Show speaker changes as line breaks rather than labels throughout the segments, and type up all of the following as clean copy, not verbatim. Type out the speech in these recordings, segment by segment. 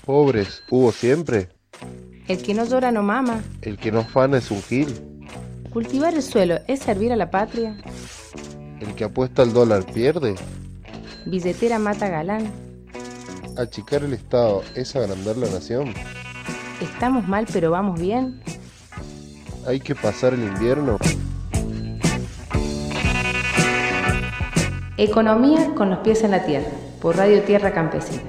Pobres, hubo siempre.
El que no llora no mama.
El que no afana es un gil.
Cultivar el suelo es servir a la patria.
El que apuesta al dólar pierde.
Billetera mata galán.
Achicar el Estado es agrandar la nación.
Estamos mal pero vamos bien.
Hay que pasar el invierno.
Economía con los pies en la tierra, por Radio Tierra Campesina.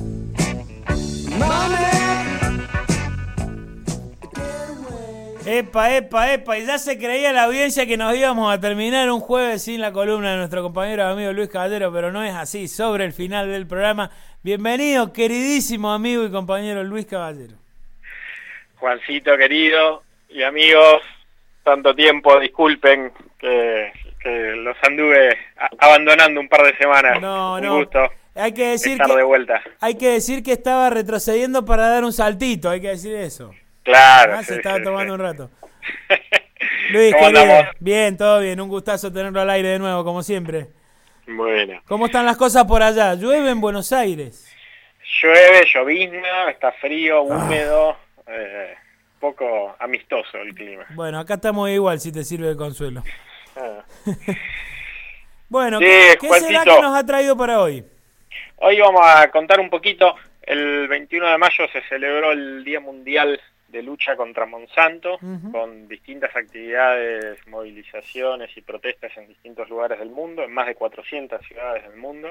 Epa, y ya se creía la audiencia que nos íbamos a terminar un jueves sin la columna de nuestro compañero amigo Luis Caballero, pero no es así. Sobre el final del programa, bienvenido, queridísimo amigo y compañero Luis Caballero.
Juancito querido y amigos, tanto tiempo, disculpen que los anduve abandonando un par de semanas. Un gusto
hay que decir
estar de vuelta.
Hay que decir que estaba retrocediendo para dar un saltito, hay que decir eso.
Claro.
Se estaba tomando un rato. Luis,
¿Cómo
querido,
andamos?
bien, todo bien, un gustazo tenerlo al aire de nuevo, como siempre.
Bueno.
¿Cómo están las cosas por allá? ¿Llueve en Buenos Aires?
Llueve, llovizna, está frío, húmedo, poco amistoso el clima.
Bueno, acá estamos igual, si te sirve de consuelo.
Ah.
Bueno,
Sí,
¿qué
Juancito,
será que nos ha traído para hoy?
Hoy vamos a contar un poquito. El 21 de mayo se celebró el Día Mundial de Lucha contra Monsanto, con distintas actividades, movilizaciones y protestas en distintos lugares del mundo, en más de 400 ciudades del mundo.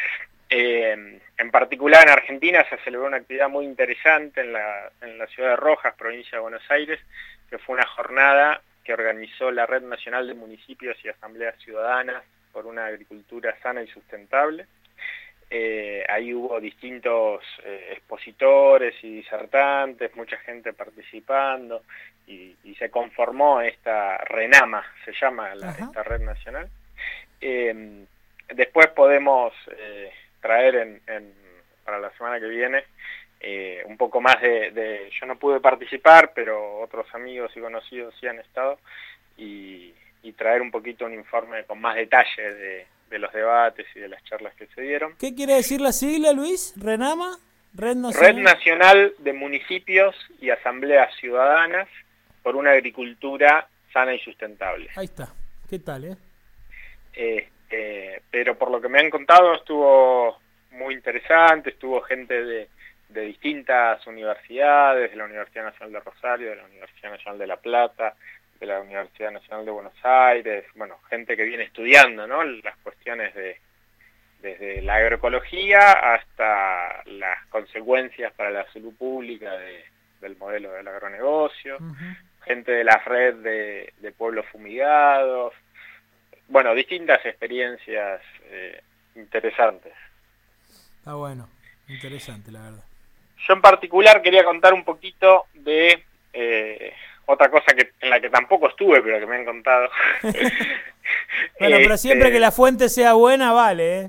En particular en Argentina se celebró una actividad muy interesante en la ciudad de Rojas, provincia de Buenos Aires, que fue una jornada que organizó la Red Nacional de Municipios y Asambleas Ciudadanas por una agricultura sana y sustentable. Ahí hubo distintos expositores y disertantes, mucha gente participando, y se conformó esta RENAMA, se llama esta red nacional. Después podemos traer para la semana que viene un poco más yo no pude participar, pero otros amigos y conocidos sí han estado, y traer un poquito un informe con más detalle de los debates y de las charlas que se dieron.
¿Qué quiere decir la sigla, Luis? ¿RENAMA?
Red Nacional de Municipios y Asambleas Ciudadanas por una agricultura sana y sustentable.
Ahí está. ¿Qué tal,
pero por lo que me han contado estuvo muy interesante, estuvo gente de distintas universidades, de la Universidad Nacional de Rosario, de la Universidad Nacional de La Plata, de la Universidad Nacional de Buenos Aires, bueno, gente que viene estudiando, ¿no?, las cuestiones desde la agroecología hasta las consecuencias para la salud pública del modelo del agronegocio, gente de la red de pueblos fumigados, bueno, distintas experiencias interesantes.
Está bueno, interesante la verdad.
Yo en particular quería contar un poquito de otra cosa en la que tampoco estuve, pero que me han contado.
Bueno, pero siempre que la fuente sea buena, vale,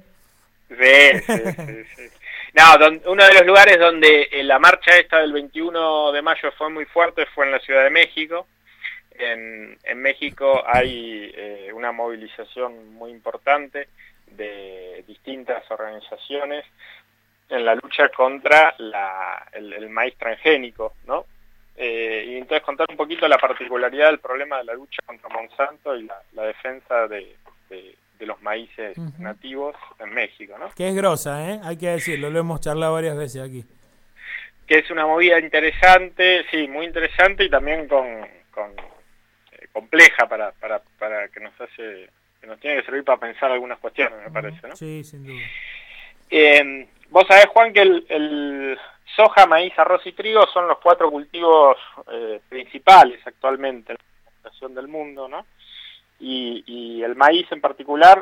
Sí. No, uno de los lugares donde la marcha esta del 21 de mayo fue muy fuerte fue en la Ciudad de México. En México hay una movilización muy importante de distintas organizaciones en la lucha contra el maíz transgénico, ¿no? Y entonces contar un poquito la particularidad del problema de la lucha contra Monsanto y la defensa de los maíces nativos en México, ¿no?
Que es grosa, hay que decirlo, lo hemos charlado varias veces aquí.
Que es una movida interesante, sí, muy interesante, y también compleja para que nos tiene que servir para pensar algunas cuestiones, me parece, ¿no?
Sí, sin duda.
Vos sabés, Juan, que el soja, maíz, arroz y trigo son los 4 cultivos principales actualmente en la alimentación del mundo, ¿no? Y el maíz en particular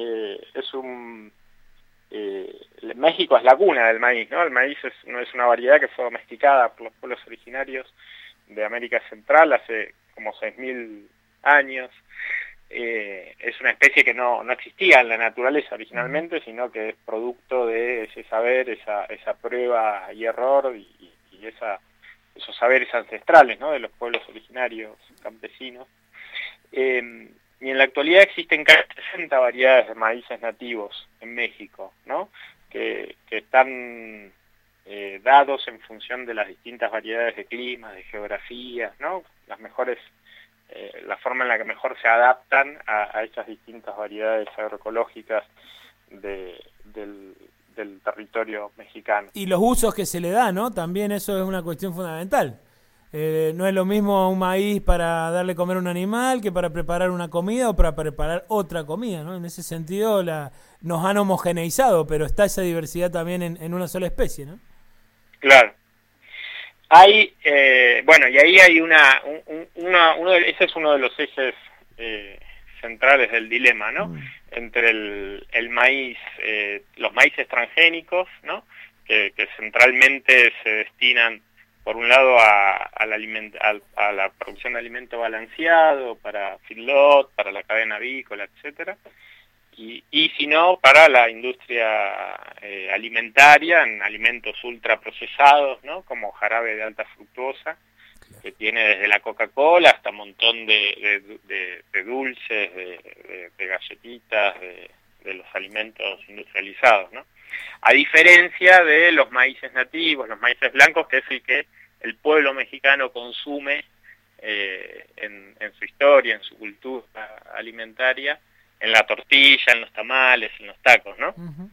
México es la cuna del maíz, ¿no? El maíz no es una variedad que fue domesticada por los pueblos originarios de América Central hace como 6.000 años. Es una especie que no existía en la naturaleza originalmente, sino que es producto de ese saber, esa prueba y error y esos saberes ancestrales, ¿no?, de los pueblos originarios campesinos. Y en la actualidad existen casi 60 variedades de maíces nativos en México, ¿no?, que están dados en función de las distintas variedades de clima, de geografías, ¿no? Las mejores, la forma en la que mejor se adaptan a estas distintas variedades agroecológicas del territorio mexicano.
Y los usos que se le da, ¿no? También eso es una cuestión fundamental. No es lo mismo un maíz para darle comer a un animal que para preparar una comida o para preparar otra comida, ¿no? En ese sentido nos han homogeneizado, pero está esa diversidad también en una sola especie, ¿no?
Claro. Hay, bueno, y ahí hay ese es uno de los ejes centrales del dilema, ¿no? Entre el maíz, los maíces transgénicos, ¿no? Que centralmente se destinan, por un lado, a la producción de alimento balanceado, para feedlot, para la cadena avícola, etcétera, y si no, para la industria alimentaria, en alimentos ultraprocesados, ¿no? Como jarabe de alta fructuosa, que tiene desde la Coca-Cola hasta un montón de dulces, de galletitas, de los alimentos industrializados, ¿no? A diferencia de los maíces nativos, los maíces blancos, que es el que el pueblo mexicano consume en su historia, en su cultura alimentaria, en la tortilla, en los tamales, en los tacos, ¿no?
Uh-huh.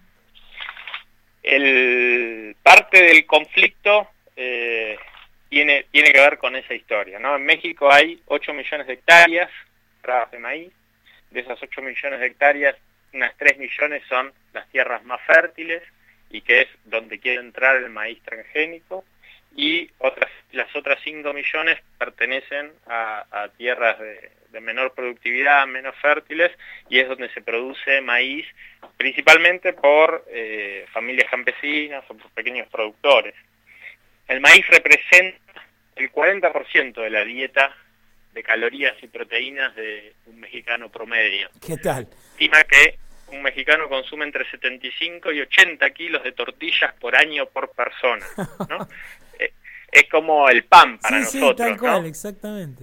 Parte del conflicto tiene que ver con esa historia, ¿no? En México hay 8 millones de hectáreas de maíz. De esas 8 millones de hectáreas, unas 3 millones son las tierras más fértiles, y que es donde quiere entrar el maíz transgénico, y las otras 5 millones pertenecen a tierras de menor productividad, menos fértiles, y es donde se produce maíz principalmente por familias campesinas o por pequeños productores. El maíz representa el 40% de la dieta de calorías y proteínas de un mexicano promedio.
¿Qué tal?
Estima que un mexicano consume entre 75 y 80 kilos de tortillas por año por persona, ¿no? Es como el pan para nosotros,
sí, tal cual,
¿no?
Exactamente.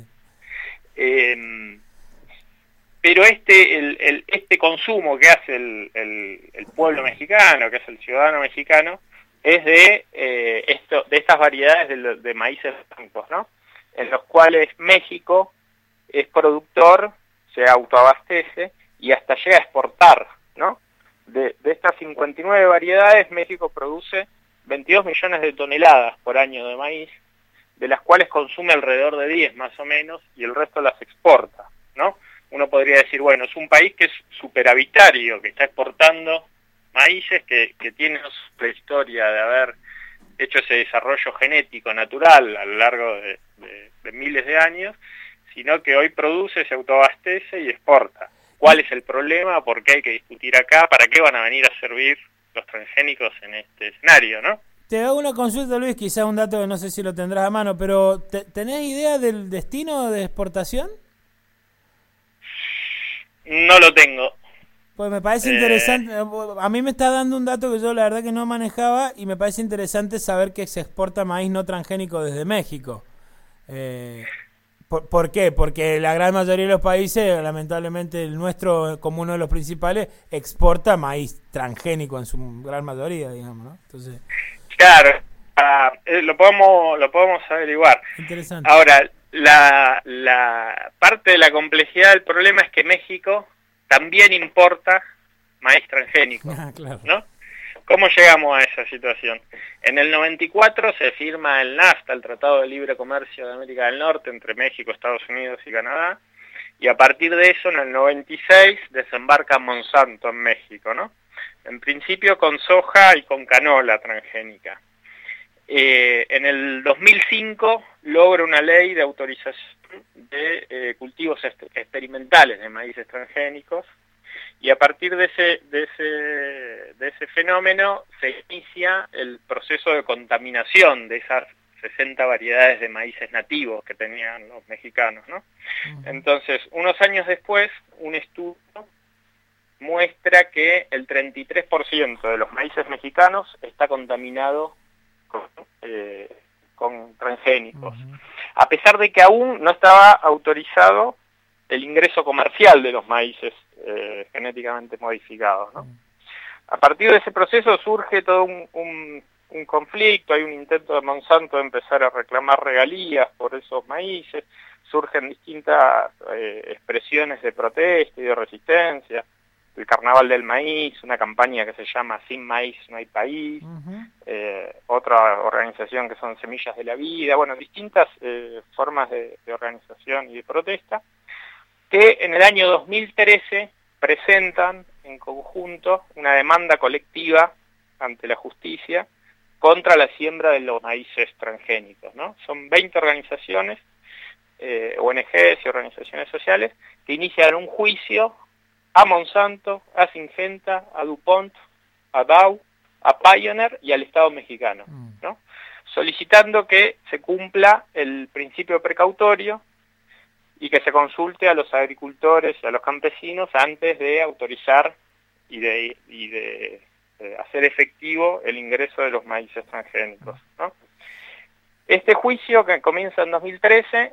Pero este consumo que hace el pueblo mexicano, que hace el ciudadano mexicano, es de estas variedades de maíces blancos, ¿no? En los cuales México es productor, se autoabastece y hasta llega a exportar, ¿no? De estas 59 variedades, México produce 22 millones de toneladas por año de maíz, de las cuales consume alrededor de 10 más o menos, y el resto las exporta, ¿no? Uno podría decir, bueno, es un país que es superavitario, que está exportando maíces, que tiene una historia de haber hecho ese desarrollo genético natural a lo largo de miles de años, sino que hoy produce, se autoabastece y exporta. ¿Cuál es el problema? ¿Por qué hay que discutir acá? ¿Para qué van a venir a servir los transgénicos en este escenario, no?
Te hago una consulta, Luis, quizás un dato que no sé si lo tendrás a mano, pero ¿tenés idea del destino de exportación?
No lo tengo.
Pues me parece interesante, a mí me está dando un dato que yo la verdad que no manejaba, y me parece interesante saber que se exporta maíz no transgénico desde México. ¿Por qué? Porque la gran mayoría de los países, lamentablemente el nuestro como uno de los principales, exporta maíz transgénico en su gran mayoría, digamos, ¿no? Entonces,
claro, lo podemos averiguar.
Interesante.
Ahora, la parte de la complejidad del problema es que México también importa maíz transgénico,
Claro.
¿no? ¿Cómo llegamos a esa situación? En el 94 se firma el NAFTA, el Tratado de Libre Comercio de América del Norte, entre México, Estados Unidos y Canadá, y a partir de eso, en el 96, desembarca Monsanto en México, ¿no? En principio con soja y con canola transgénica. En el 2005 logra una ley de autorización de cultivos experimentales de maíces transgénicos, y a partir de ese fenómeno se inicia el proceso de contaminación de esas 60 variedades de maíces nativos que tenían los mexicanos, ¿no? Entonces, unos años después, un estudio muestra que el 33% de los maíces mexicanos está contaminado con transgénicos, a pesar de que aún no estaba autorizado el ingreso comercial de los maíces genéticamente modificados, ¿no? A partir de ese proceso surge todo un un conflicto, hay un intento de Monsanto de empezar a reclamar regalías por esos maíces, surgen distintas expresiones de protesta y de resistencia, el Carnaval del Maíz, una campaña que se llama Sin Maíz no hay país, otra organización que son Semillas de la Vida, bueno, distintas formas de organización y de protesta, que en el año 2013 presentan en conjunto una demanda colectiva ante la justicia contra la siembra de los maíces transgénicos, ¿no? Son 20 organizaciones, ONGs y organizaciones sociales, que inician un juicio a Monsanto, a Syngenta, a DuPont, a Dow, a Pioneer y al Estado mexicano, ¿no? Solicitando que se cumpla el principio precautorio y que se consulte a los agricultores y a los campesinos antes de autorizar y de hacer efectivo el ingreso de los maíces transgénicos, ¿no? Este juicio, que comienza en 2013,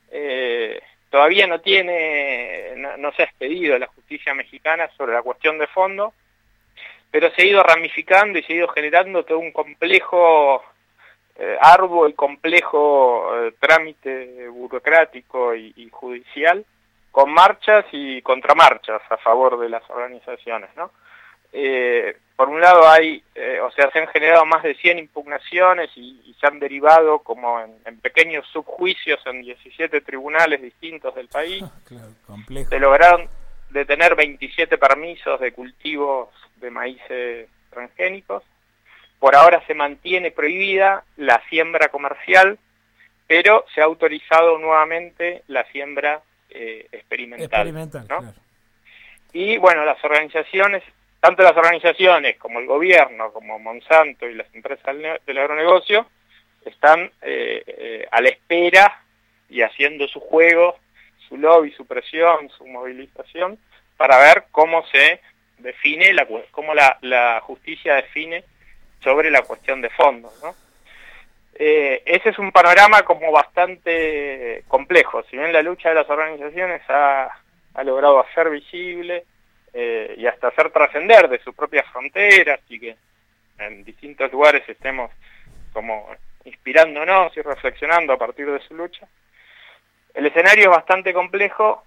todavía no se ha expedido a la justicia mexicana sobre la cuestión de fondo, pero se ha ido ramificando y se ha ido generando todo un complejo, arduo y complejo trámite burocrático y judicial, con marchas y contramarchas a favor de las organizaciones, ¿no? Por un lado se han generado más de 100 impugnaciones y se han derivado como en pequeños subjuicios en 17 tribunales distintos del país.
Claro, complejo.
Se lograron detener 27 permisos de cultivos de maíces transgénicos. Por ahora se mantiene prohibida la siembra comercial, pero se ha autorizado nuevamente la siembra experimental, ¿no?
Claro.
Y bueno, tanto las organizaciones como el gobierno, como Monsanto y las empresas del agronegocio, están a la espera y haciendo su juego, su lobby, su presión, su movilización, para ver cómo se define, cómo la justicia define sobre la cuestión de fondo, ¿no? Ese es un panorama como bastante complejo. Si bien la lucha de las organizaciones ha logrado hacer visible y hasta hacer trascender de sus propias fronteras, y que en distintos lugares estemos como inspirándonos y reflexionando a partir de su lucha, el escenario es bastante complejo,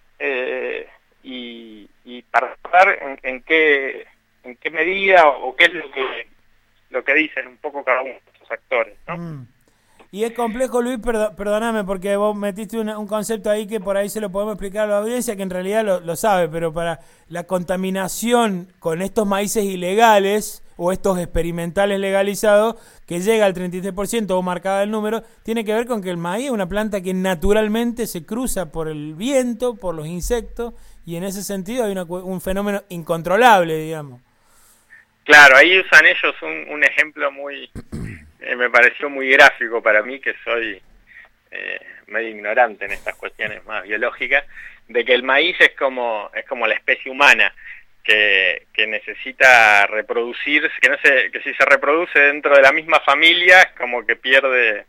y para ver en qué medida o qué es lo que dicen un poco cada uno de estos actores, ¿no?
Y es complejo, Luis, perdóname, porque vos metiste un concepto ahí que por ahí se lo podemos explicar a la audiencia, que en realidad lo sabe, pero para la contaminación con estos maíces ilegales o estos experimentales legalizados, que llega al 33% o marcada el número, tiene que ver con que el maíz es una planta que naturalmente se cruza por el viento, por los insectos, y en ese sentido hay un fenómeno incontrolable, digamos.
Claro, ahí usan ellos un ejemplo muy... me pareció muy gráfico para mí, que soy medio ignorante en estas cuestiones más biológicas, de que el maíz es como la especie humana, que necesita reproducirse, que si se reproduce dentro de la misma familia es como que pierde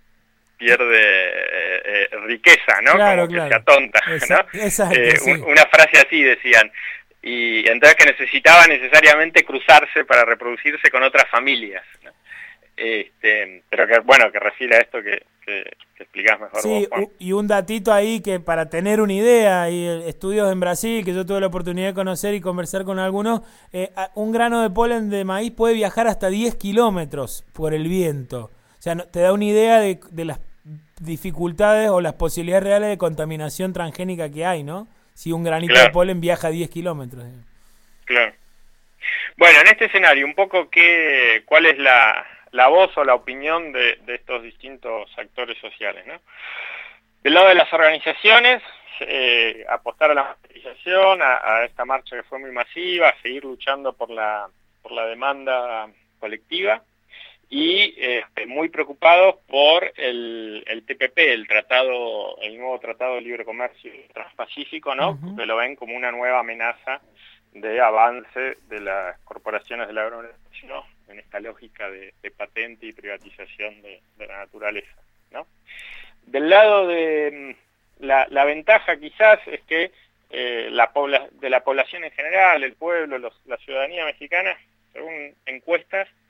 riqueza, ¿no?
Claro,
como que se atonta, ¿no?
Exacto, sí.
Una frase así decían. Y entonces que necesitaba necesariamente cruzarse para reproducirse con otras familias, ¿no? Pero que refiere a esto que explicás mejor.
Sí,
vos, Juan.
y un datito ahí que para tener una idea, y estudios en Brasil, que yo tuve la oportunidad de conocer y conversar con algunos, un grano de polen de maíz puede viajar hasta 10 kilómetros por el viento. O sea, te da una idea de las dificultades o las posibilidades reales de contaminación transgénica que hay, ¿no? Si un granito de polen viaja 10 kilómetros.
Claro. Bueno, en este escenario, un poco ¿cuál es la voz o la opinión de estos distintos actores sociales, ¿no? Del lado de las organizaciones, apostar a la movilización, a esta marcha que fue muy masiva, a seguir luchando por la demanda colectiva, y muy preocupados por el TPP, el nuevo Tratado de Libre Comercio Transpacífico, ¿no?
Uh-huh.
Que lo ven como una nueva amenaza de avance de las corporaciones del agronegocio, ¿no? En esta lógica de patente y privatización de la naturaleza, ¿no? Del lado de la ventaja quizás es que de la población en general, el pueblo, la ciudadanía mexicana, según encuestas,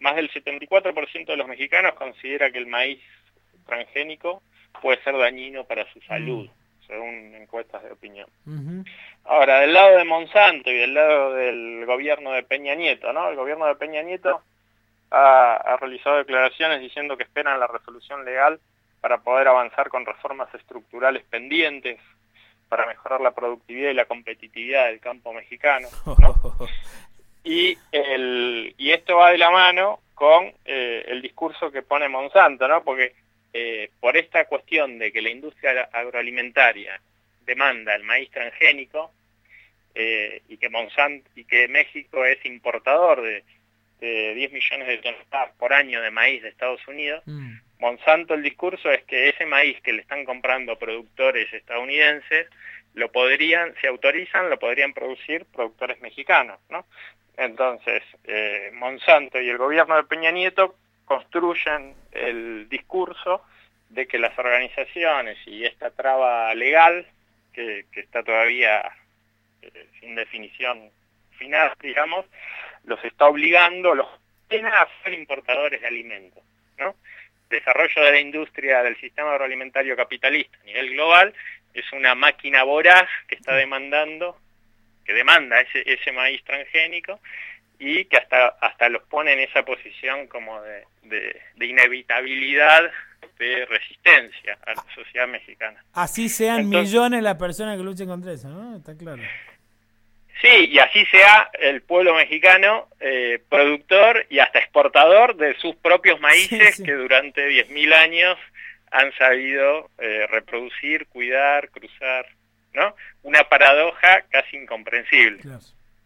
más del 74% de los mexicanos considera que el maíz transgénico puede ser dañino para su salud, según encuestas de opinión. Ahora, del lado de Monsanto y del lado del gobierno de Peña Nieto, ¿no? El gobierno de Peña Nieto ha realizado declaraciones diciendo que esperan la resolución legal para poder avanzar con reformas estructurales pendientes para mejorar la productividad y la competitividad del campo mexicano, ¿no? Y esto va de la mano con el discurso que pone Monsanto, ¿no? Porque por esta cuestión de que la industria agroalimentaria demanda el maíz transgénico y que México es importador de 10 millones de toneladas por año de maíz de Estados Unidos, Monsanto, el discurso es que ese maíz que le están comprando productores estadounidenses, si autorizan, lo podrían producir productores mexicanos, ¿no? Entonces, Monsanto y el gobierno de Peña Nieto construyen el discurso de que las organizaciones y esta traba legal, que está todavía sin definición final, digamos, los está obligando, los tiene a ser importadores de alimentos, ¿no? Desarrollo de la industria del sistema agroalimentario capitalista a nivel global es una máquina voraz que está demanda ese maíz transgénico y que hasta los pone en esa posición como de inevitabilidad de resistencia a la sociedad mexicana.
Así sean millones las personas que luchen contra eso, ¿no? Está claro.
Sí, y así sea el pueblo mexicano productor y hasta exportador de sus propios maíces, que durante 10.000 años han sabido reproducir, cuidar, cruzar, ¿no? Una paradoja casi incomprensible.
Claro.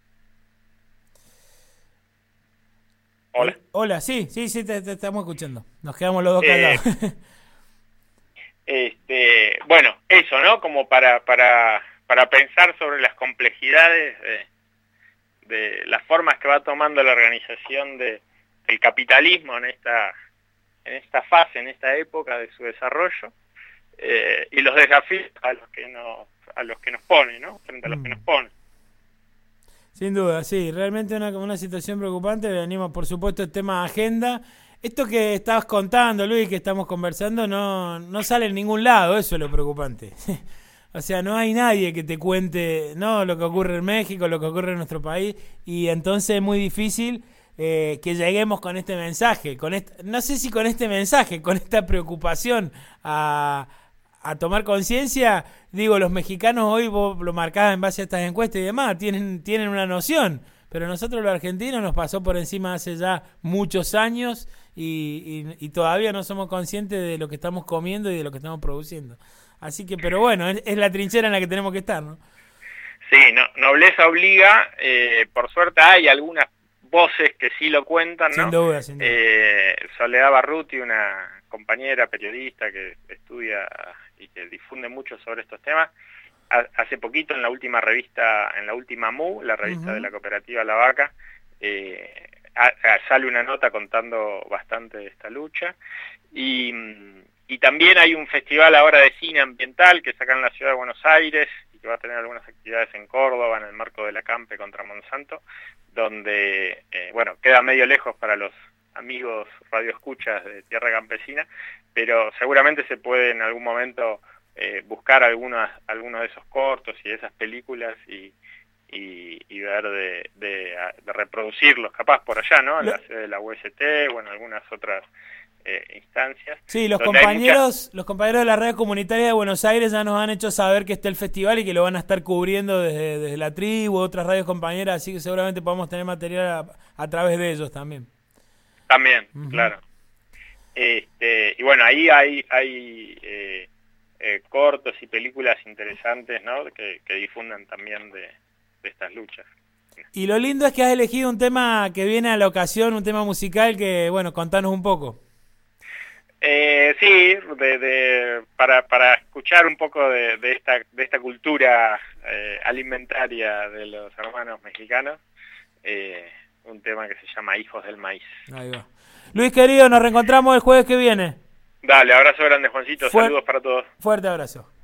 Hola.
Hola, sí, te estamos escuchando. Nos quedamos los dos callados.
Bueno, eso, ¿no? Como para pensar sobre las complejidades de las formas que va tomando la organización del capitalismo en esta fase, en esta época de su desarrollo, y los desafíos a los que nos pone, ¿no? Frente a los que nos pone.
Sin duda, sí, realmente una situación preocupante. Venimos, por supuesto, el tema agenda. Esto que estabas contando, Luis, que estamos conversando, no sale en ningún lado, eso es lo preocupante. O sea, no hay nadie que te cuente lo que ocurre en México, lo que ocurre en nuestro país, y entonces es muy difícil que lleguemos con este mensaje, no sé si con este mensaje, con esta preocupación a tomar conciencia. Digo, los mexicanos hoy, vos lo marcás en base a estas encuestas y demás, tienen una noción, pero nosotros los argentinos nos pasó por encima hace ya muchos años y todavía no somos conscientes de lo que estamos comiendo y de lo que estamos produciendo. Así que, pero bueno, es la trinchera en la que tenemos que estar, ¿no?
Sí, nobleza obliga. Por suerte hay algunas voces que sí lo cuentan, ¿no?
Sin duda.
Soledad Barruti, una compañera periodista que estudia y que difunde mucho sobre estos temas, hace poquito en la última MU, la revista de la cooperativa La Vaca, sale una nota contando bastante de esta lucha, y también hay un festival ahora de cine ambiental que saca en la ciudad de Buenos Aires y que va a tener algunas actividades en Córdoba en el marco de la Campe contra Monsanto, donde, queda medio lejos para los amigos radioescuchas de Tierra Campesina, pero seguramente se puede en algún momento buscar algunos de esos cortos y de esas películas y ver de reproducirlos capaz por allá, ¿no? En la sede de la UST, algunas otras instancias.
Sí, los compañeros de la red comunitaria de Buenos Aires ya nos han hecho saber que está el festival y que lo van a estar cubriendo desde la tribu, otras radios compañeras, así que seguramente podamos tener material a través de ellos también.
También, claro. Y bueno, ahí hay cortos y películas interesantes, ¿no? Que difundan también de estas luchas.
Y lo lindo es que has elegido un tema que viene a la ocasión, un tema musical que, contanos un poco.
Sí, para escuchar un poco de esta cultura alimentaria de los hermanos mexicanos, un tema que se llama Hijos del Maíz.
Ahí va. Luis, querido, nos reencontramos el jueves que viene.
Dale, abrazo grande, Juancito, saludos para todos.
Fuerte abrazo.